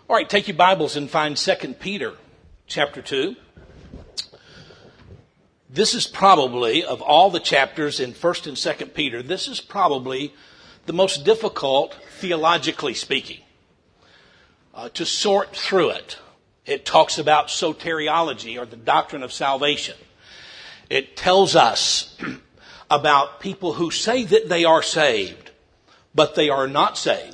All right, take your Bibles and find 2 Peter chapter 2. This is probably, of all the chapters in 1st and 2nd Peter, this is probably the most difficult, theologically speaking, to sort through it. It talks about soteriology, or the doctrine of salvation. It tells us about people who say that they are saved, but they are not saved.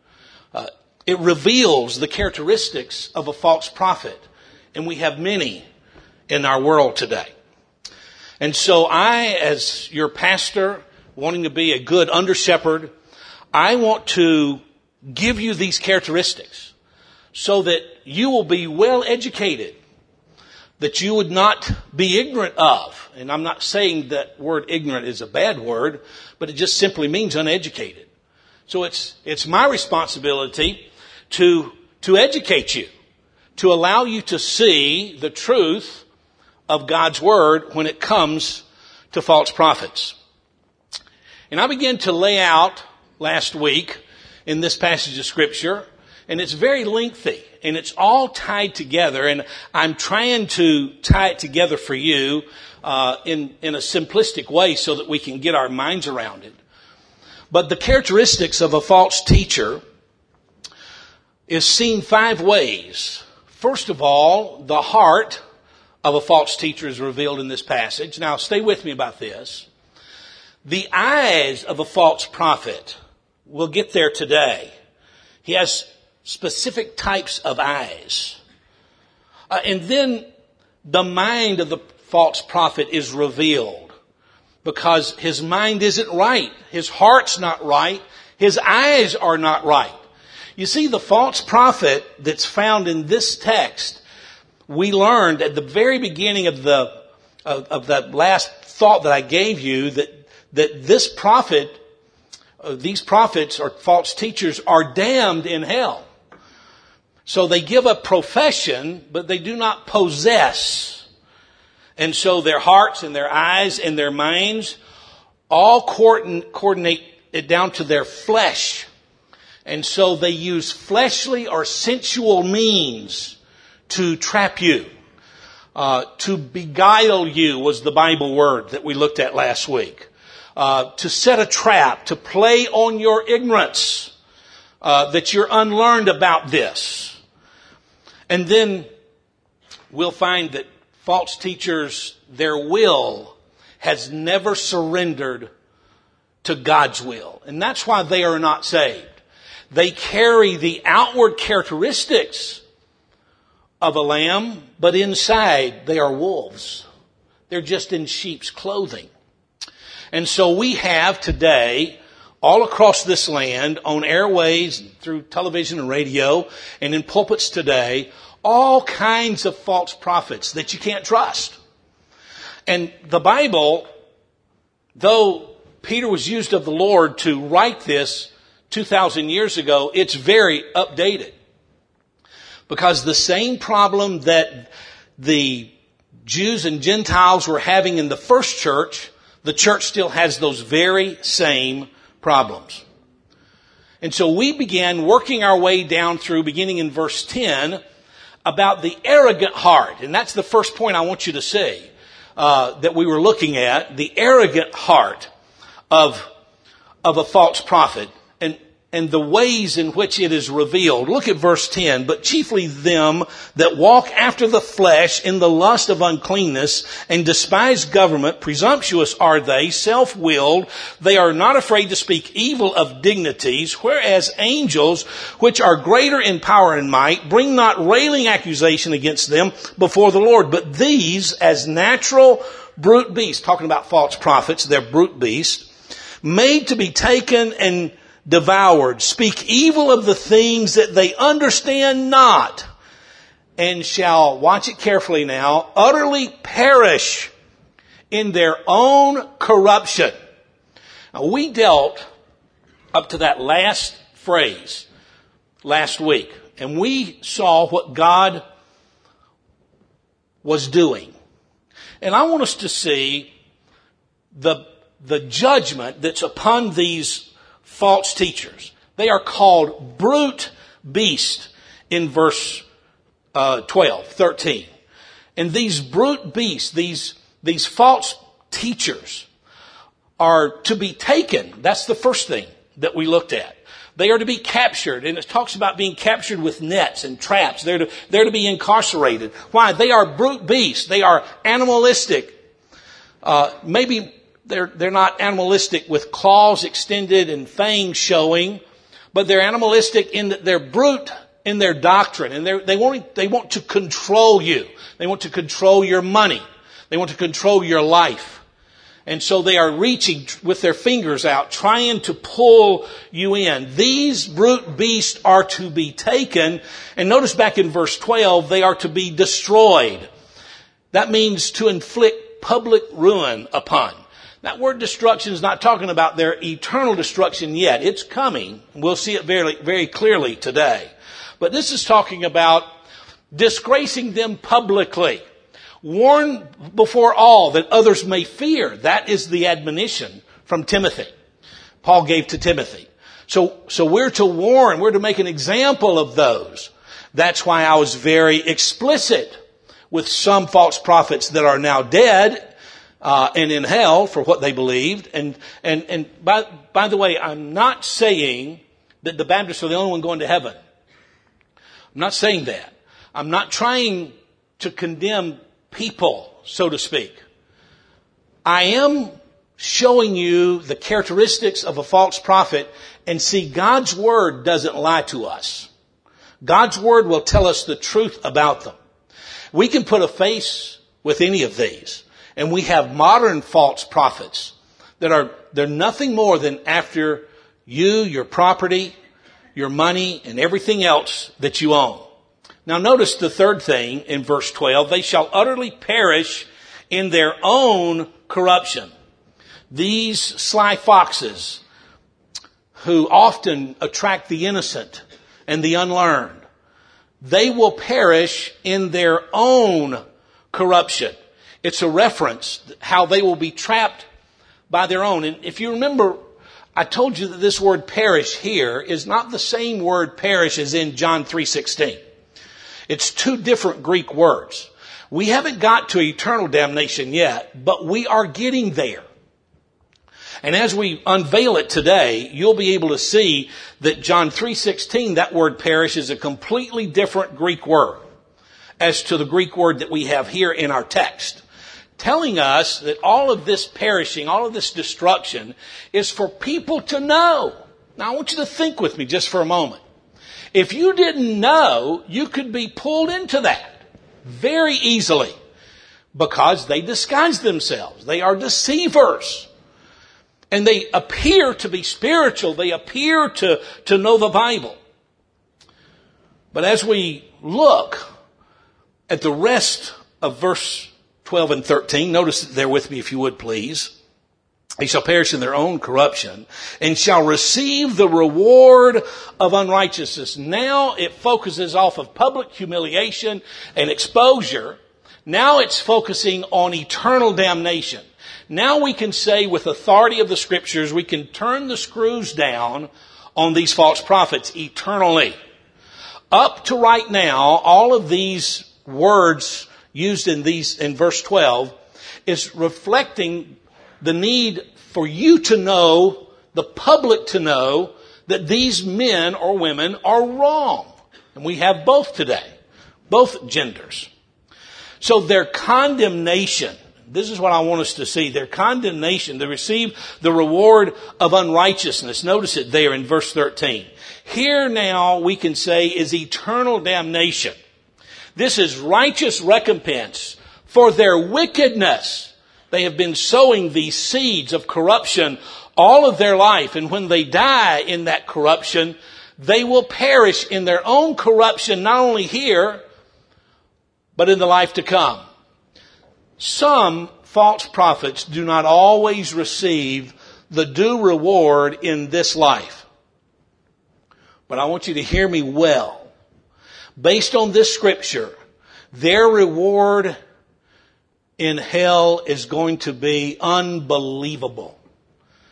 It reveals the characteristics of a false prophet, and we have many in our world today. And so I, as your pastor, wanting to be a good under-shepherd, I want to give you these characteristics so that you will be well educated, that you would not be ignorant of. And I'm not saying that word ignorant is a bad word, but it just simply means uneducated. So it's my responsibility to educate you, to allow you to see the truth of God's word when it comes to false prophets. And I began to lay out last week in this passage of scripture, and it's very lengthy, and it's all tied together, and I'm trying to tie it together for you in a simplistic way so that we can get our minds around it. But the characteristics of a false teacher is seen 5 ways. First of all, the heart of a false teacher is revealed in this passage. Now, stay with me about this. The eyes of a false prophet, we'll get there today. He has specific types of eyes. And then the mind of the false prophet is revealed because his mind isn't right. His heart's not right. His eyes are not right. You see, the false prophet that's found in this text, we learned at the very beginning of that last thought that I gave you that this prophet, these prophets or false teachers are damned in hell. So they give a profession, but they do not possess. And so their hearts and their eyes and their minds all coordinate it down to their flesh. And so they use fleshly or sensual means to trap you. To beguile you was the Bible word that we looked at last week. To set a trap, to play on your ignorance, that you're unlearned about this. And then we'll find that false teachers, their will has never surrendered to God's will. And that's why they are not saved. They carry the outward characteristics of a lamb, but inside they are wolves. They're just in sheep's clothing. And so we have today, all across this land, on airways, through television and radio, and in pulpits today, all kinds of false prophets that you can't trust. And the Bible, though Peter was used of the Lord to write this 2,000 years ago, it's very updated. Because the same problem that the Jews and Gentiles were having in the first church, the church still has those very same problems. And so we began working our way down through, beginning in verse 10, about the arrogant heart. And that's the first point I want you to see that we were looking at, the arrogant heart of a false prophet. And the ways in which it is revealed. Look at verse 10. But chiefly them that walk after the flesh in the lust of uncleanness and despise government, presumptuous are they, self-willed. They are not afraid to speak evil of dignities, whereas angels, which are greater in power and might, bring not railing accusation against them before the Lord. But these, as natural brute beasts, talking about false prophets, they're brute beasts, made to be taken and devoured, speak evil of the things that they understand not, and shall, watch it carefully now, utterly perish in their own corruption. Now, we dealt up to that last phrase last week, and we saw what God was doing. And I want us to see the judgment that's upon these false teachers. They are called brute beasts. in verse 12, 13. And these brute beasts, these false teachers are to be taken. That's the first thing that we looked at. They are to be captured, and it talks about being captured with nets and traps. They're to be incarcerated. Why? They are brute beasts. They are animalistic. Maybe they're not animalistic with claws extended and fangs showing, but they're animalistic in that they're brute in their doctrine, and they want to control you. They want to control your money. They want to control your life. And so they are reaching with their fingers out, trying to pull you in. These brute beasts are to be taken. And notice back in verse 12, they are to be destroyed. That means to inflict public ruin upon. That word destruction is not talking about their eternal destruction yet. It's coming. We'll see it very, very clearly today. But this is talking about disgracing them publicly. Warn before all that others may fear. That is the admonition from Timothy. Paul gave to Timothy. So we're to warn, we're to make an example of those. That's why I was very explicit with some false prophets that are now dead and in hell for what they believed. And by the way, I'm not saying that the Baptists are the only one going to heaven. I'm not saying that. I'm not trying to condemn people, so to speak. I am showing you the characteristics of a false prophet, and see, God's word doesn't lie to us. God's word will tell us the truth about them. We can put a face with any of these, and we have modern false prophets they're nothing more than after you, your property, your money, and everything else that you own. Now notice the third thing in verse 12. They shall utterly perish in their own corruption. These sly foxes who often attract the innocent and the unlearned, they will perish in their own corruption. It's a reference how they will be trapped by their own. And if you remember, I told you that this word perish here is not the same word perish as in John 3:16. It's two different Greek words. We haven't got to eternal damnation yet, but we are getting there. And as we unveil it today, you'll be able to see that John 3:16, that word perish, is a completely different Greek word as to the Greek word that we have here in our text, telling us that all of this perishing, all of this destruction is for people to know. Now I want you to think with me just for a moment. If you didn't know, you could be pulled into that very easily because they disguise themselves. They are deceivers. And they appear to be spiritual. They appear to know the Bible. But as we look at the rest of verse 12 and 13, notice there with me if you would please. They shall perish in their own corruption and shall receive the reward of unrighteousness. Now it focuses off of public humiliation and exposure. Now it's focusing on eternal damnation. Now we can say with authority of the scriptures, we can turn the screws down on these false prophets eternally. Up to right now, all of these words used in verse 12 is reflecting the need for you to know, the public to know, that these men or women are wrong. And we have both today, both genders. So their condemnation, this is what I want us to see, their condemnation, they receive the reward of unrighteousness. Notice it there in verse 13. Here now we can say is eternal damnation. This is righteous recompense for their wickedness. They have been sowing these seeds of corruption all of their life. And when they die in that corruption, they will perish in their own corruption, not only here, but in the life to come. Some false prophets do not always receive the due reward in this life. But I want you to hear me well. Based on this scripture, their reward in hell is going to be unbelievable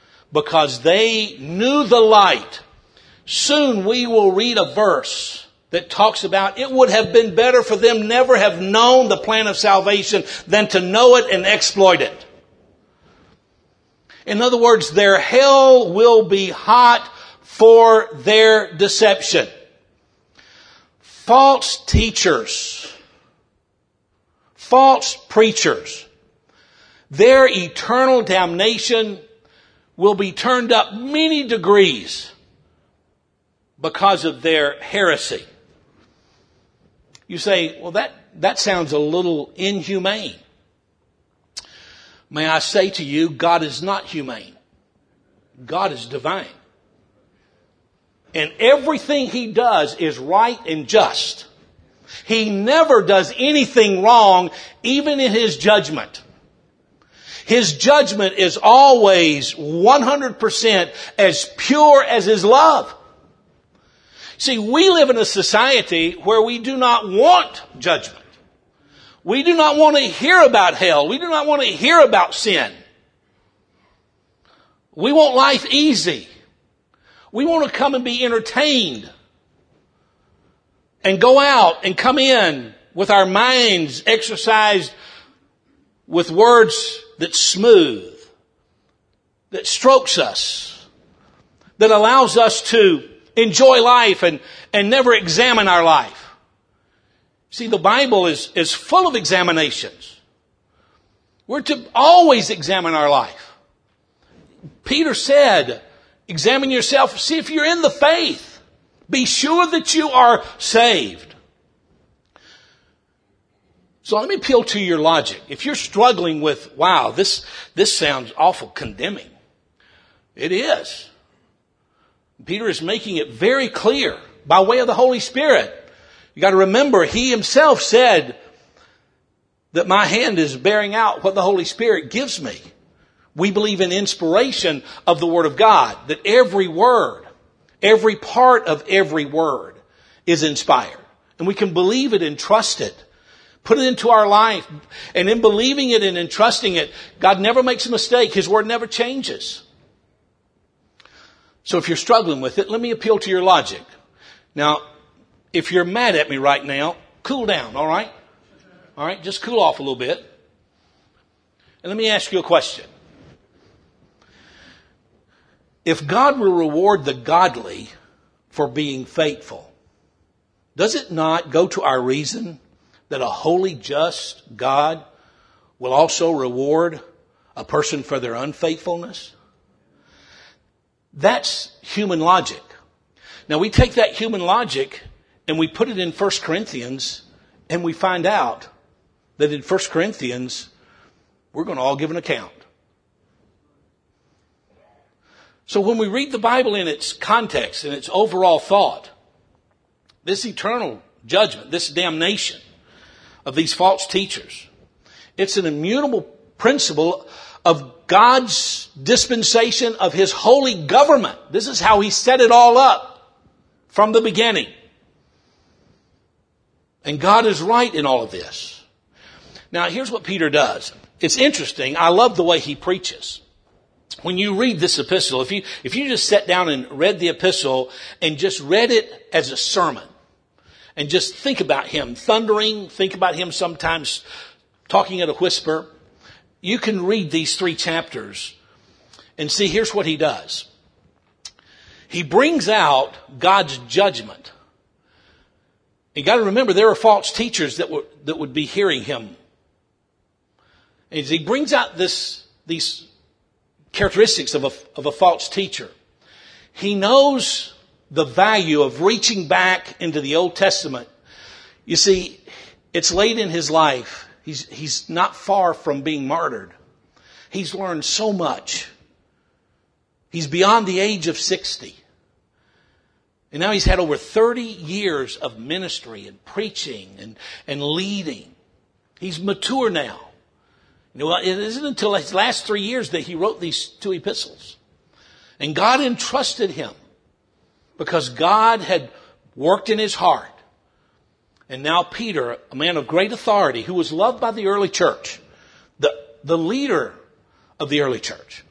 because they knew the light. Soon we will read a verse that talks about it would have been better for them never have known the plan of salvation than to know it and exploit it. In other words, their hell will be hot for their deception. False teachers, false preachers, their eternal damnation will be turned up many degrees because of their heresy. You say, well, that sounds a little inhumane. May I say to you, God is not humane. God is divine. And everything He does is right and just. He never does anything wrong, even in His judgment. His judgment is always 100% as pure as His love. See, we live in a society where we do not want judgment. We do not want to hear about hell. We do not want to hear about sin. We want life easy. We want to come and be entertained and go out and come in with our minds exercised with words that's smooth, that strokes us, that allows us to enjoy life and never examine our life. See, the Bible is full of examinations. We're to always examine our life. Peter said, examine yourself, see if you're in the faith. Be sure that you are saved. So let me appeal to your logic. If you're struggling with, wow, this sounds awful condemning. It is. Peter is making it very clear by way of the Holy Spirit. You got to remember, he himself said that my hand is bearing out what the Holy Spirit gives me. We believe in inspiration of the Word of God, that every word, every part of every word is inspired. And we can believe it and trust it. Put it into our life. And in believing it and in trusting it, God never makes a mistake. His Word never changes. So if you're struggling with it, let me appeal to your logic. Now, if you're mad at me right now, cool down, all right? All right, just cool off a little bit. And let me ask you a question. If God will reward the godly for being faithful, does it not go to our reason that a holy, just God will also reward a person for their unfaithfulness? That's human logic. Now we take that human logic and we put it in 1 Corinthians and we find out that in 1 Corinthians we're going to all give an account. So when we read the Bible in its context and its overall thought, this eternal judgment, this damnation of these false teachers, it's an immutable principle of God's dispensation of His holy government. This is how He set it all up from the beginning. And God is right in all of this. Now, here's what Peter does. It's interesting. I love the way he preaches. When you read this epistle, if you just sat down and read the epistle and just read it as a sermon and just think about him thundering, think about him sometimes talking at a whisper, you can read these 3 chapters and see here's what he does. He brings out God's judgment. You got to remember there are false teachers that would be hearing him. And he brings out these characteristics of a false teacher. He knows the value of reaching back into the Old Testament. You see, it's late in his life. He's not far from being martyred. He's learned so much. He's beyond the age of 60. And now he's had over 30 years of ministry and preaching and leading. He's mature now. You know, it isn't until his last 3 years that he wrote these 2 epistles. And God entrusted him because God had worked in his heart. And now Peter, a man of great authority who was loved by the early church, the leader of the early church,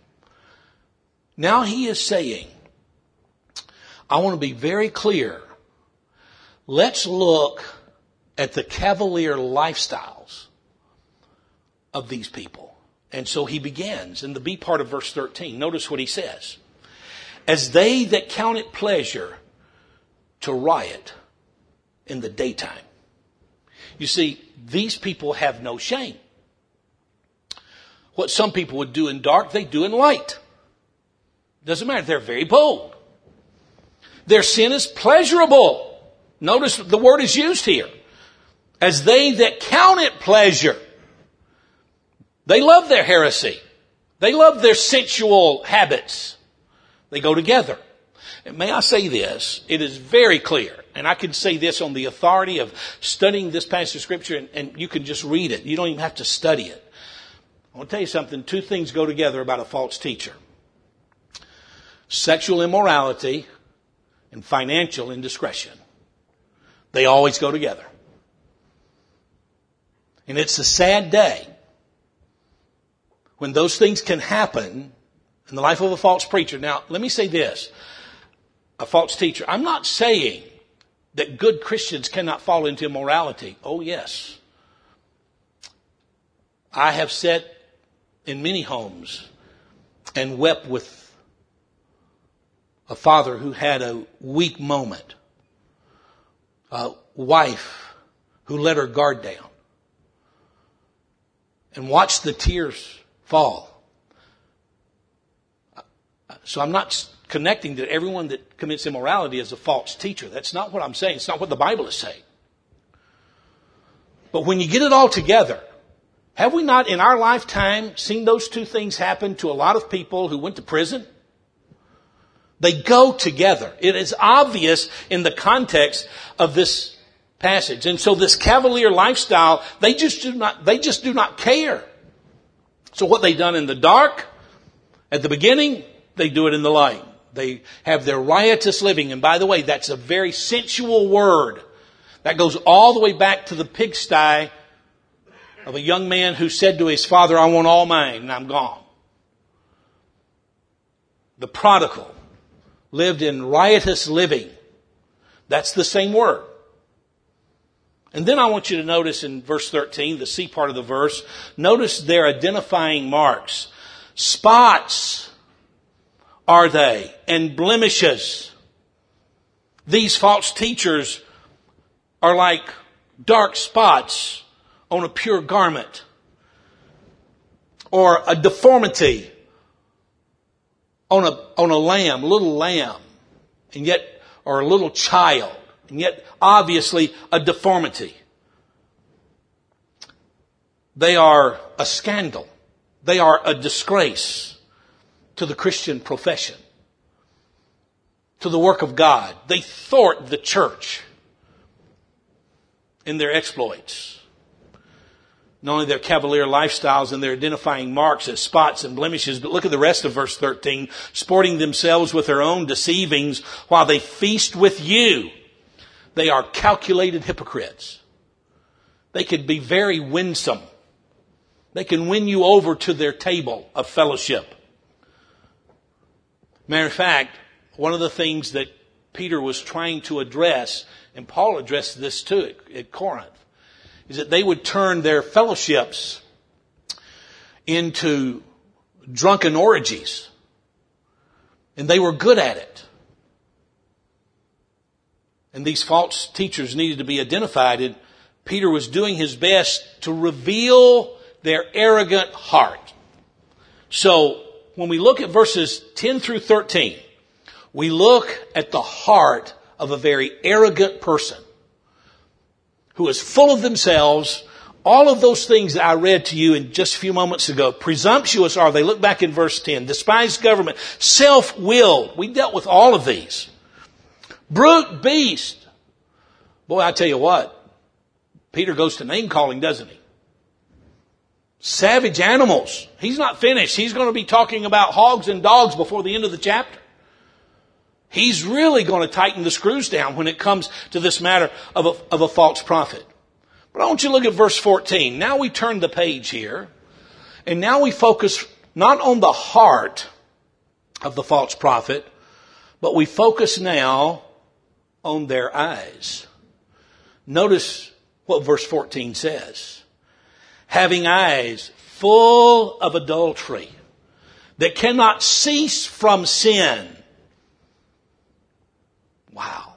now he is saying, I want to be very clear. let's look at the cavalier lifestyles of these people. And so he begins in the B part of verse 13. Notice what he says. As they that count it pleasure to riot in the daytime. You see, these people have no shame. What some people would do in dark, they do in light. Doesn't matter. They're very bold. Their sin is pleasurable. Notice the word is used here. As they that count it pleasure. They love their heresy. They love their sensual habits. They go together. And may I say this? It is very clear. And I can say this on the authority of studying this passage of Scripture, and you can just read it. You don't even have to study it. I want to tell you something. Two things go together about a false teacher. Sexual immorality and financial indiscretion. They always go together. And it's a sad day when those things can happen in the life of a false preacher. Now, let me say this. A false teacher. I'm not saying that good Christians cannot fall into immorality. Oh, yes. I have sat in many homes and wept with a father who had a weak moment. A wife who let her guard down. And watched the tears fall. So I'm not connecting that everyone that commits immorality is a false teacher. That's not what I'm saying. It's not what the Bible is saying. But when you get it all together, have we not in our lifetime seen those two things happen to a lot of people who went to prison? They go together. It is obvious in the context of this passage. And so this cavalier lifestyle, they just do not care. So what they've done in the dark, at the beginning, they do it in the light. They have their riotous living. And by the way, that's a very sensual word. That goes all the way back to the pigsty of a young man who said to his father, I want all mine and I'm gone. The prodigal lived in riotous living. That's the same word. And then I want you to notice in verse 13, the C part of the verse, notice their identifying marks. Spots are they, and blemishes. These false teachers are like dark spots on a pure garment, or a deformity on a lamb, little lamb, and yet, or a little child, and yet obviously a deformity. They are a scandal. They are a disgrace to the Christian profession, to the work of God. They thwart the church in their exploits. Not only their cavalier lifestyles and their identifying marks as spots and blemishes, but look at the rest of verse 13. Sporting themselves with their own deceivings while they feast with you. They are calculated hypocrites. They could be very winsome. They can win you over to their table of fellowship. Matter of fact, one of the things that Peter was trying to address, and Paul addressed this too at Corinth, is that they would turn their fellowships into drunken orgies. And they were good at it. And these false teachers needed to be identified. And Peter was doing his best to reveal their arrogant heart. So when we look at verses 10 through 13, we look at the heart of a very arrogant person who is full of themselves. All of those things that I read to you in just a few moments ago. Presumptuous are they. Look back in verse 10. Despised government. Self-willed. We dealt with all of these. Brute beast. Boy, I tell you what. Peter goes to name calling, doesn't he? Savage animals. He's not finished. He's going to be talking about hogs and dogs before the end of the chapter. He's really going to tighten the screws down when it comes to this matter of a false prophet. But I want you to look at verse 14. Now we turn the page here. And now we focus not on the heart of the false prophet, but we focus now on their eyes. Notice what verse 14 says. Having eyes full of adultery that cannot cease from sin. Wow.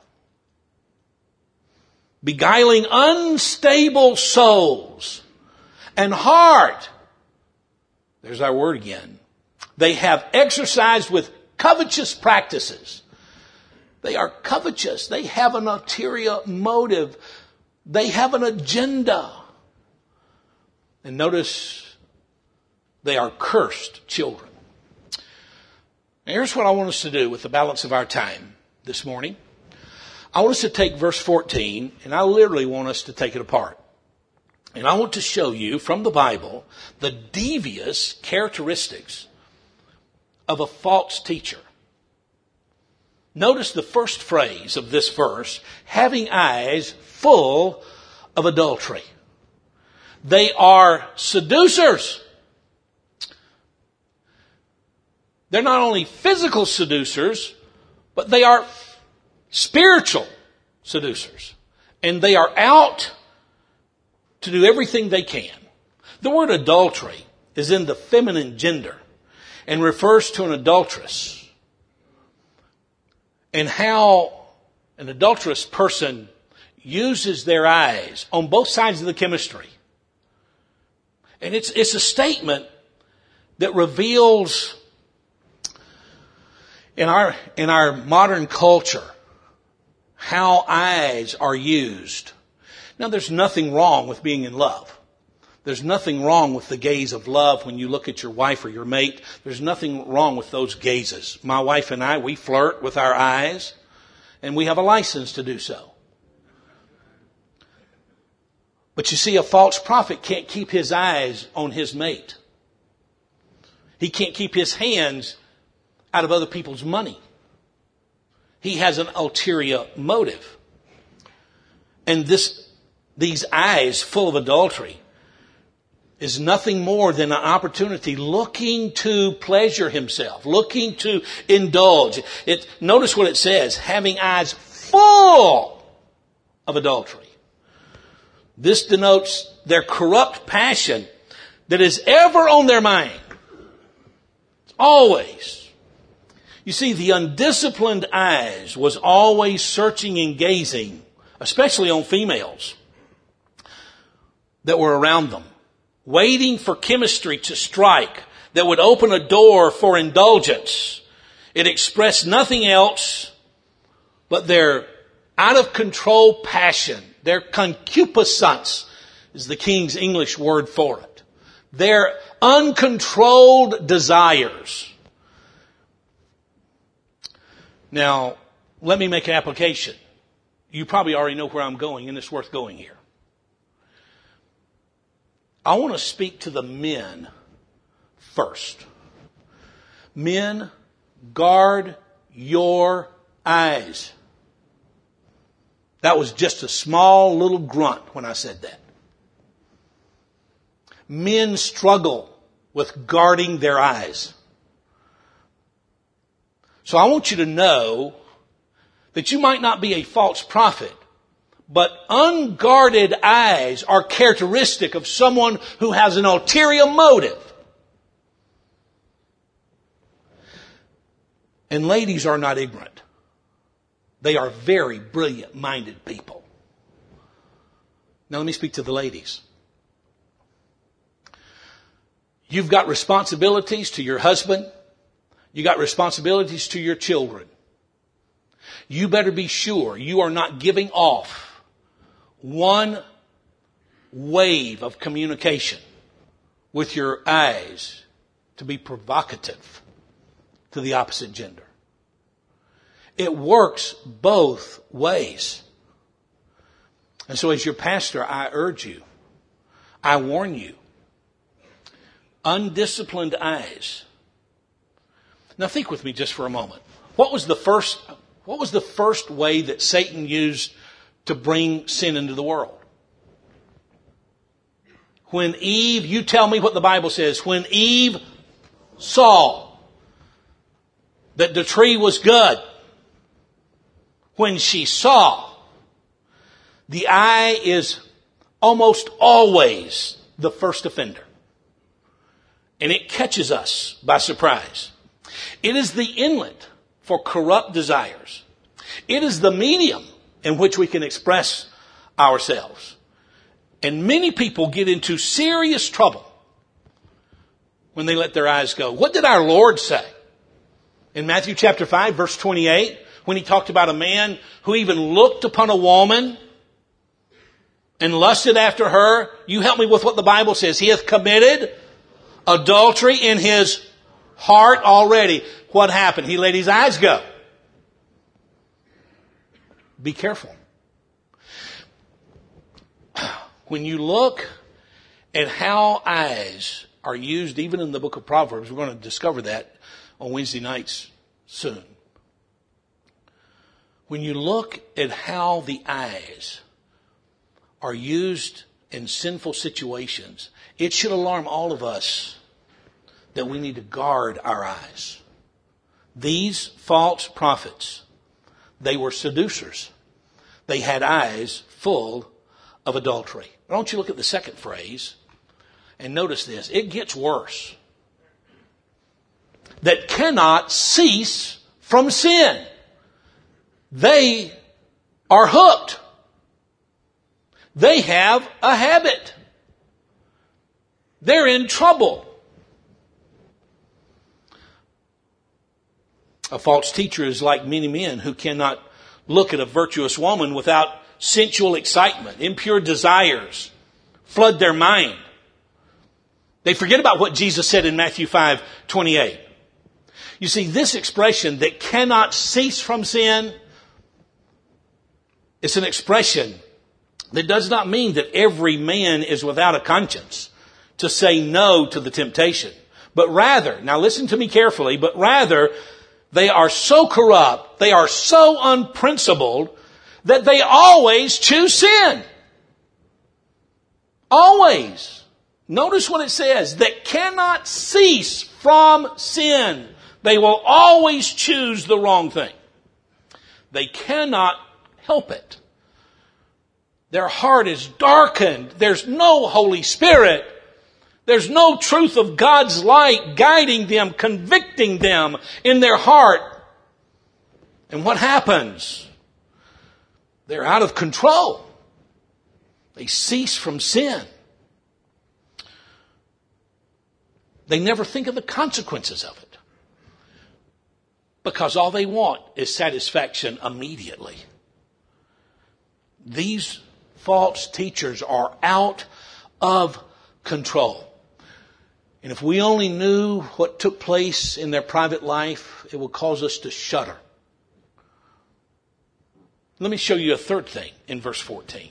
Beguiling unstable souls and heart. There's our word again. They have exercised with covetous practices. They are covetous. They have an ulterior motive. They have an agenda. And notice they are cursed children. Now here's what I want us to do with the balance of our time this morning. I want us to take verse 14, and I literally want us to take it apart. And I want to show you from the Bible the devious characteristics of a false teacher. Notice the first phrase of this verse, having eyes full of adultery. They are seducers. They're not only physical seducers, but they are spiritual seducers. And they are out to do everything they can. The word adultery is in the feminine gender and refers to an adulteress. And how an adulterous person uses their eyes on both sides of the chemistry. And it's a statement that reveals in our modern culture how eyes are used. Now, there's nothing wrong with being in love. There's nothing wrong with the gaze of love when you look at your wife or your mate. There's nothing wrong with those gazes. My wife and I, we flirt with our eyes, and we have a license to do so. But you see, a false prophet can't keep his eyes on his mate. He can't keep his hands out of other people's money. He has an ulterior motive. And these eyes full of adultery is nothing more than an opportunity looking to pleasure himself, looking to indulge. Notice what it says, having eyes full of adultery. This denotes their corrupt passion that is ever on their mind. Always. You see, the undisciplined eyes was always searching and gazing, especially on females that were around them, waiting for chemistry to strike that would open a door for indulgence. It expressed nothing else but their out of control passion. Their concupiscence is the King's English word for it. Their uncontrolled desires. Now, let me make an application. You probably already know where I'm going, and it's worth going here. I want to speak to the men first. Men, guard your eyes. That was just a small little grunt when I said that. Men struggle with guarding their eyes. So I want you to know that you might not be a false prophet, but unguarded eyes are characteristic of someone who has an ulterior motive. And ladies are not ignorant. They are very brilliant-minded people. Now let me speak to the ladies. You've got responsibilities to your husband. You got responsibilities to your children. You better be sure you are not giving off one wave of communication with your eyes to be provocative to the opposite gender. It works both ways. And so as your pastor, I urge you, I warn you, undisciplined eyes. Now think with me just for a moment. What was the first way that Satan used to bring sin into the world? When Eve, you tell me what the Bible says, when Eve saw that the tree was good, when she saw The eye is almost always the first offender. And it catches us by surprise. It is the inlet for corrupt desires. It is the medium in which we can express ourselves. And many people get into serious trouble when they let their eyes go. What did our Lord say? In Matthew chapter 5, verse 28, when he talked about a man who even looked upon a woman and lusted after her, you help me with what the Bible says. He hath committed adultery in his heart already. What happened? He let his eyes go. Be careful. When you look at how eyes are used, even in the book of Proverbs, we're going to discover that on Wednesday nights soon. When you look at how the eyes are used in sinful situations, it should alarm all of us that we need to guard our eyes. These false prophets, they were seducers. They had eyes full of adultery. Why don't you look at the second phrase and notice this. It gets worse. That cannot cease from sin. They are hooked. They have a habit. They're in trouble. A false teacher is like many men who cannot look at a virtuous woman without sensual excitement, impure desires flood their mind. They forget about what Jesus said in Matthew 5:28. You see, this expression that cannot cease from sin, it's an expression that does not mean that every man is without a conscience to say no to the temptation. But rather, now listen to me carefully, but rather they are so corrupt, they are so unprincipled that they always choose sin. Always. Notice what it says, that cannot cease from sin. They will always choose the wrong thing. They cannot help it. Their heart is darkened. There's no Holy Spirit. There's no truth of God's light guiding them, convicting them in their heart. And what happens? They're out of control. They cease from sin. They never think of the consequences of it. Because all they want is satisfaction immediately. These false teachers are out of control. And if we only knew what took place in their private life, it would cause us to shudder. Let me show you a third thing in verse 14.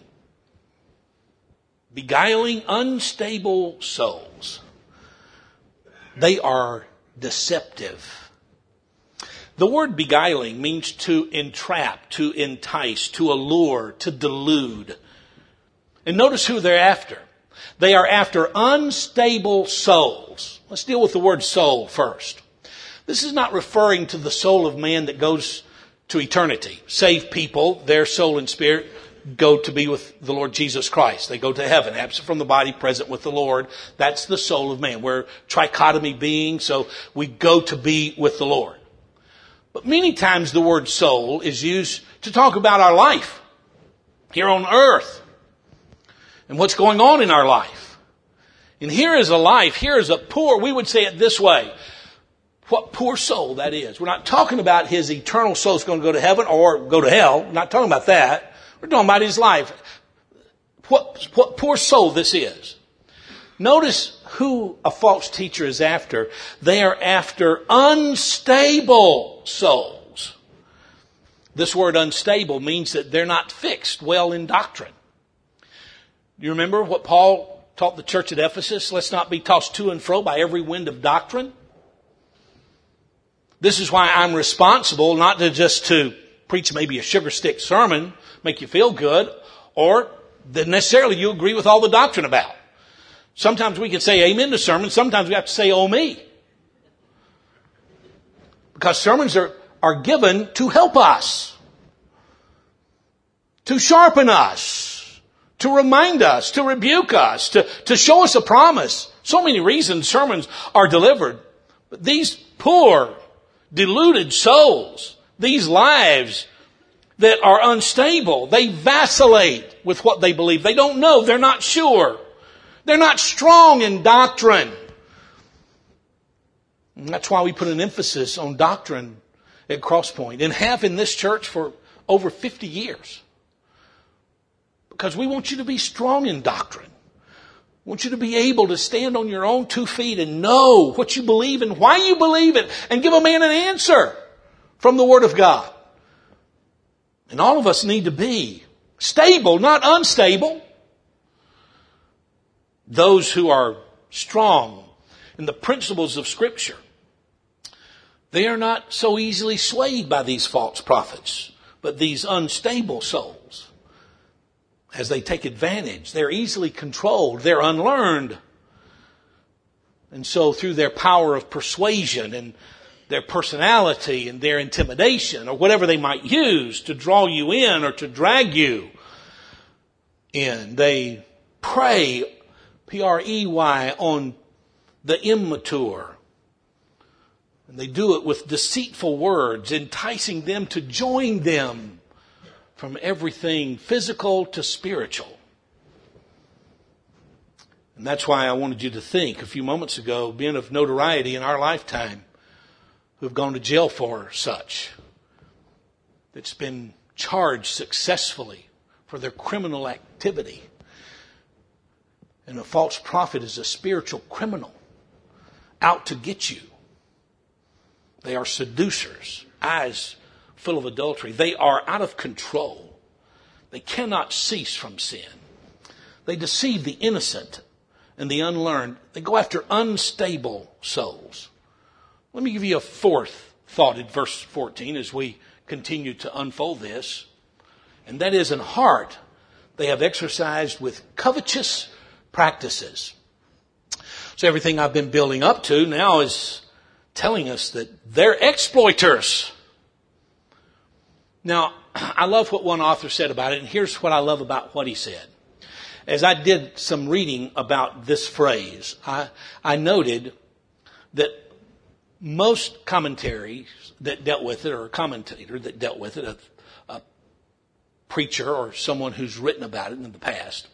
Beguiling unstable souls. They are deceptive. The word beguiling means to entrap, to entice, to allure, to delude. And notice who they're after. They are after unstable souls. Let's deal with the word soul first. This is not referring to the soul of man that goes to eternity. Saved people, their soul and spirit, go to be with the Lord Jesus Christ. They go to heaven, absent from the body, present with the Lord. That's the soul of man. We're trichotomy beings, so we go to be with the Lord. But many times the word soul is used to talk about our life here on earth and what's going on in our life. And here is a life, here is a poor, we would say it this way, what poor soul that is. We're not talking about his eternal soul is going to go to heaven or go to hell. We're not talking about that. We're talking about his life. What poor soul this is. Notice who a false teacher is after. They are after unstable souls. This word unstable means that they're not fixed well in doctrine. You remember what Paul taught the church at Ephesus? Let's not be tossed to and fro by every wind of doctrine. This is why I'm responsible not to preach maybe a sugar stick sermon, make you feel good, or that necessarily you agree with all the doctrine about. Sometimes we can say amen to sermons. Sometimes we have to say, oh me. Because sermons are given to help us. to sharpen us, to remind us, to rebuke us, to show us a promise. So many reasons sermons are delivered. But these poor, deluded souls, these lives that are unstable, they vacillate with what they believe. They don't know. They're not sure. They're not strong in doctrine. And that's why we put an emphasis on doctrine at Crosspoint and have in this church for over 50 years. Because we want you to be strong in doctrine. We want you to be able to stand on your own 2 feet and know what you believe and why you believe it and give a man an answer from the Word of God. And all of us need to be stable, not unstable. Those who are strong in the principles of Scripture, they are not so easily swayed by these false prophets, but these unstable souls. As they take advantage, they're easily controlled, they're unlearned. And so through their power of persuasion and their personality and their intimidation or whatever they might use to draw you in or to drag you in, they prey, P-R-E-Y, on the immature. And they do it with deceitful words, enticing them to join them from everything physical to spiritual. And that's why I wanted you to think a few moments ago, men of notoriety in our lifetime who have gone to jail for such, that's been charged successfully for their criminal activity. And a false prophet is a spiritual criminal out to get you. They are seducers, eyes full of adultery. They are out of control. They cannot cease from sin. They deceive the innocent and the unlearned. They go after unstable souls. Let me give you a fourth thought in verse 14 as we continue to unfold this. And that is, in heart, they have exercised with covetous practices. So everything I've been building up to now is telling us that they're exploiters. Now, I love what one author said about it, and here's what I love about what he said. As I did some reading about this phrase, I noted that most commentaries that dealt with it, or a commentator that dealt with it, a preacher or someone who's written about it in the past,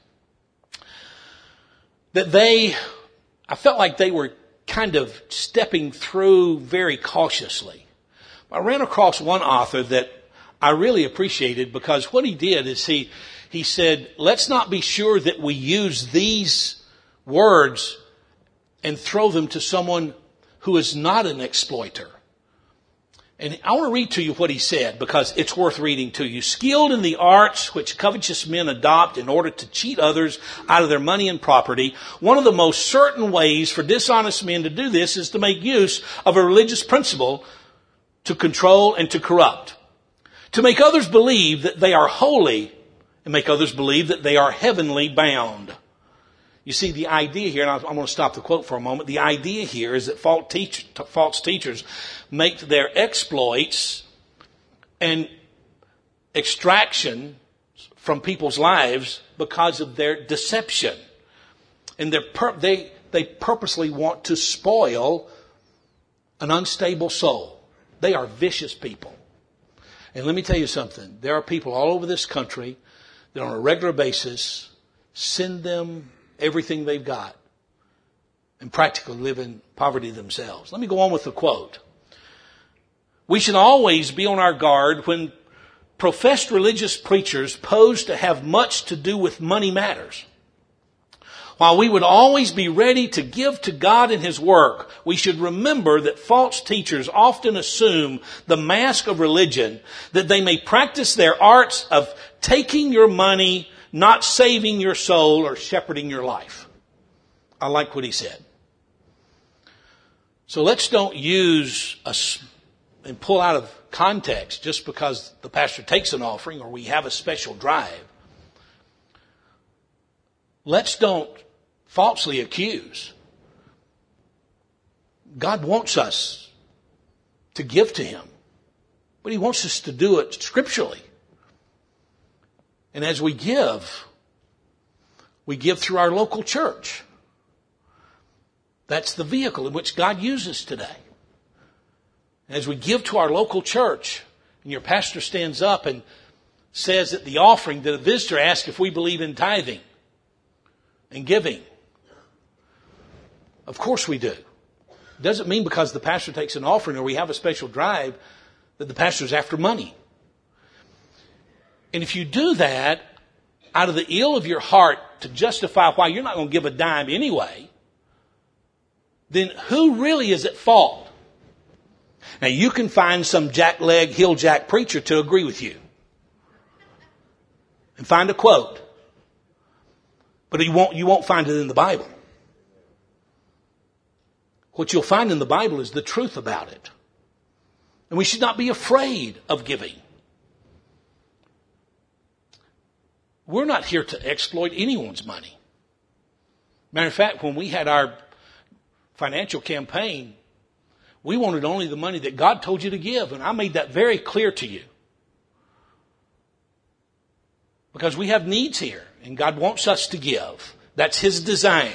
that I felt like they were kind of stepping through very cautiously. I ran across one author that I really appreciated, because what he did is he said, let's not be sure that we use these words and throw them to someone who is not an exploiter. And I want to read to you what he said, because it's worth reading to you. Skilled in the arts which covetous men adopt in order to cheat others out of their money and property, one of the most certain ways for dishonest men to do this is to make use of a religious principle to control and to corrupt. To make others believe that they are holy and make others believe that they are heavenly bound. You see, the idea here, and I'm going to stop the quote for a moment. The idea here is that false teachers make their exploits and extraction from people's lives because of their deception. And they purposely want to spoil an unstable soul. They are vicious people. And let me tell you something. There are people all over this country that on a regular basis send them everything they've got and practically live in poverty themselves. Let me go on with the quote. We should always be on our guard when professed religious preachers pose to have much to do with money matters. While we would always be ready to give to God and His work, we should remember that false teachers often assume the mask of religion, that they may practice their arts of taking your money, not saving your soul, or shepherding your life. I like what he said. So let's don't use and pull out of context just because the pastor takes an offering or we have a special drive. Let's don't falsely accuse. God wants us to give to Him, but He wants us to do it scripturally. And as we give through our local church. That's the vehicle in which God uses today. As we give to our local church, and your pastor stands up and says at the offering that a visitor asked if we believe in tithing and giving. Of course we do. It doesn't mean because the pastor takes an offering or we have a special drive that the pastor's after money. And if you do that out of the ill of your heart to justify why you're not going to give a dime anyway, then who really is at fault? Now you can find some jackleg, hilljack preacher to agree with you. And find a quote. But you won't find it in the Bible. What you'll find in the Bible is the truth about it. And we should not be afraid of giving. We're not here to exploit anyone's money. Matter of fact, when we had our financial campaign, we wanted only the money that God told you to give. And I made that very clear to you. Because we have needs here. And God wants us to give. That's His design.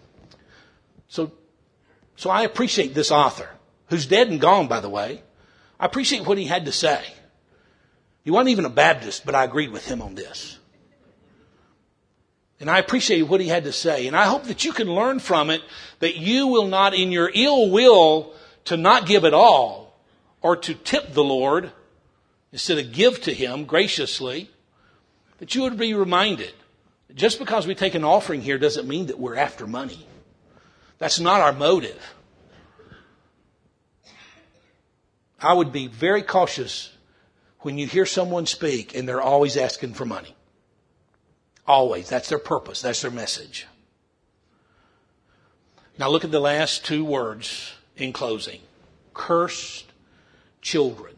So I appreciate this author, who's dead and gone, by the way. I appreciate what he had to say. He wasn't even a Baptist, but I agreed with him on this. And I appreciate what he had to say. And I hope that you can learn from it that you will not, in your ill will to not give at all, or to tip the Lord, instead of give to Him graciously, that you would be reminded that just because we take an offering here doesn't mean that we're after money. That's not our motive. I would be very cautious when you hear someone speak and they're always asking for money. Always. That's their purpose. That's their message. Now look at the last two words in closing. Cursed children.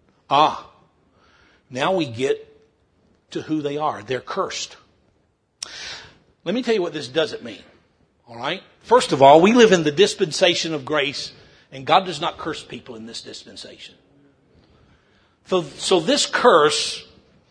Now we get to who they are. They're cursed. Let me tell you what this doesn't mean. All right? First of all, we live in the dispensation of grace, and God does not curse people in this dispensation. So this curse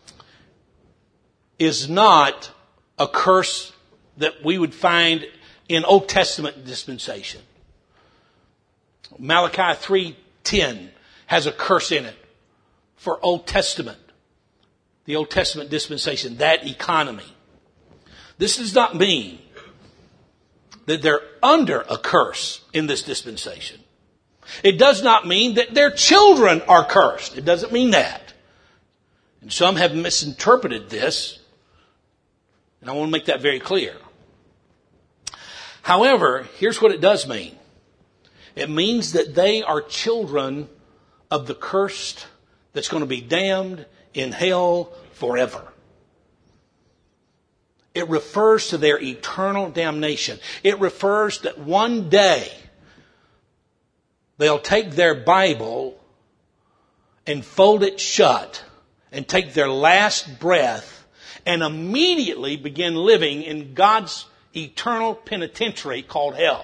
is not a curse that we would find in Old Testament dispensation. Malachi 3:10 has a curse in it for Old Testament. The Old Testament dispensation, that economy. This does not mean that they're under a curse in this dispensation. It does not mean that their children are cursed. It doesn't mean that. And some have misinterpreted this. And I want to make that very clear. However, here's what it does mean. It means that they are children of the cursed that's going to be damned in hell forever. It refers to their eternal damnation. It refers that one day they'll take their Bible and fold it shut and take their last breath and immediately begin living in God's eternal penitentiary called hell.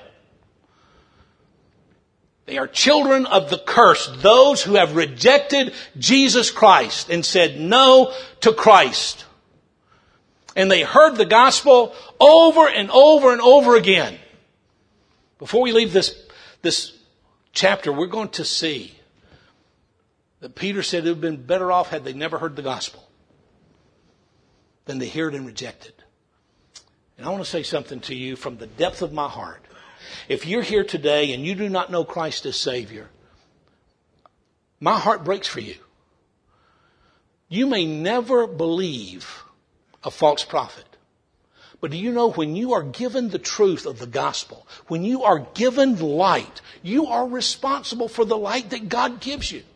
They are children of the cursed, those who have rejected Jesus Christ and said no to Christ. And they heard the gospel over and over and over again. Before we leave this chapter, we're going to see that Peter said it would have been better off had they never heard the gospel than to hear it and reject it. And I want to say something to you from the depth of my heart. If you're here today and you do not know Christ as Savior, my heart breaks for you. You may never believe a false prophet. But do you know when you are given the truth of the gospel, when you are given light, you are responsible for the light that God gives you.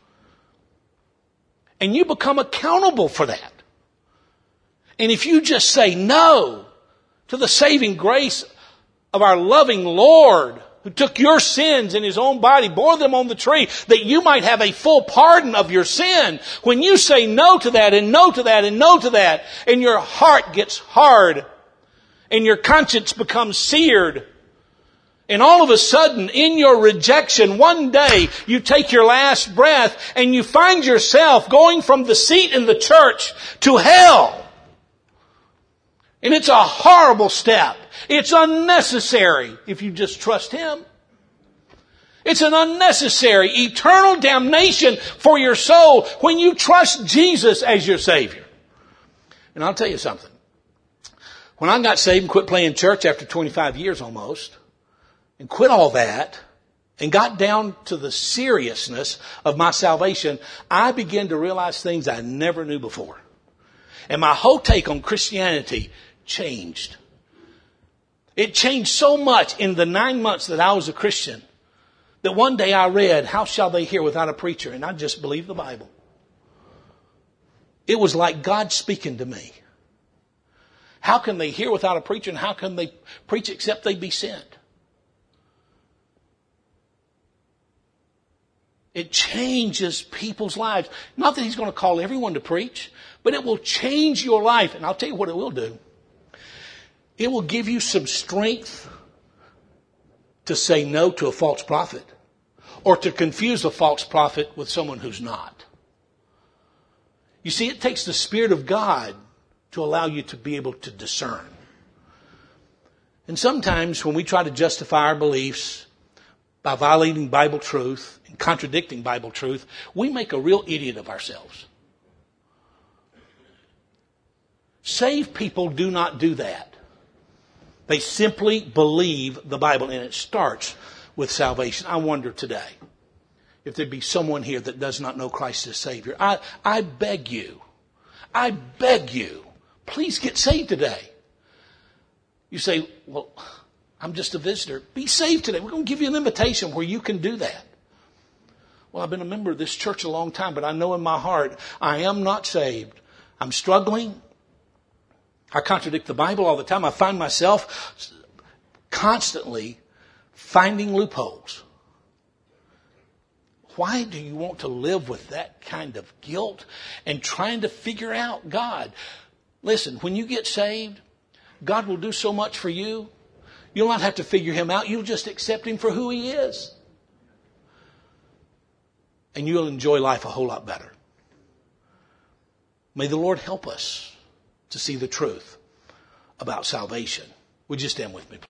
And you become accountable for that. And if you just say no to the saving grace of our loving Lord, who took your sins in His own body, bore them on the tree, that you might have a full pardon of your sin. When you say no to that and no to that and no to that, and your heart gets hard, and your conscience becomes seared, and all of a sudden, in your rejection, one day you take your last breath and you find yourself going from the seat in the church to hell. And it's a horrible step. It's unnecessary if you just trust Him. It's an unnecessary eternal damnation for your soul when you trust Jesus as your Savior. And I'll tell you something. When I got saved and quit playing church after 25 years almost, and quit all that, and got down to the seriousness of my salvation, I began to realize things I never knew before. And my whole take on Christianity changed. It changed so much in the 9 months that I was a Christian that one day I read, "How shall they hear without a preacher?" And I just believed the Bible. It was like God speaking to me. How can they hear without a preacher, and how can they preach except they be sent? It changes people's lives. Not that He's going to call everyone to preach, but it will change your life. And I'll tell you what it will do. It will give you some strength to say no to a false prophet, or to confuse a false prophet with someone who's not. You see, it takes the Spirit of God to allow you to be able to discern. And sometimes when we try to justify our beliefs by violating Bible truth and contradicting Bible truth, we make a real idiot of ourselves. Saved people do not do that. They simply believe the Bible, and it starts with salvation. I wonder today if there'd be someone here that does not know Christ as Savior. I beg you, please get saved today. You say, "Well, I'm just a visitor." Be saved today. We're going to give you an invitation where you can do that. "Well, I've been a member of this church a long time, but I know in my heart I am not saved. I'm struggling. I contradict the Bible all the time. I find myself constantly finding loopholes." Why do you want to live with that kind of guilt and trying to figure out God? Listen, when you get saved, God will do so much for you. You'll not have to figure Him out. You'll just accept Him for who He is. And you'll enjoy life a whole lot better. May the Lord help us to see the truth about salvation. Would you stand with me, please?